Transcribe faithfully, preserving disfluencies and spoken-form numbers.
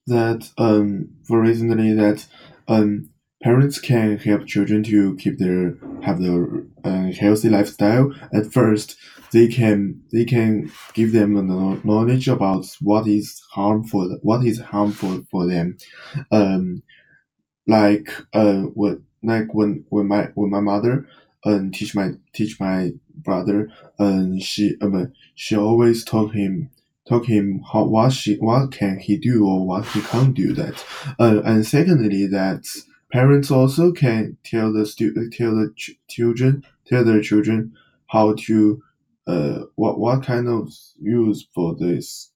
that um for recently that um parents can help children to keep their have their uh, healthy lifestyle. At first, they can they can give them a kno- knowledge about what is harmful what is harmful for them. Um, like uh what like when when my when my mother um teach my teach my brother, um she um she always told him told him how what she what can he do or what he can't do that. Uh, and secondly, that parents also can tell the stu- tell the ch- children tell their children how to uh what what kind of use for this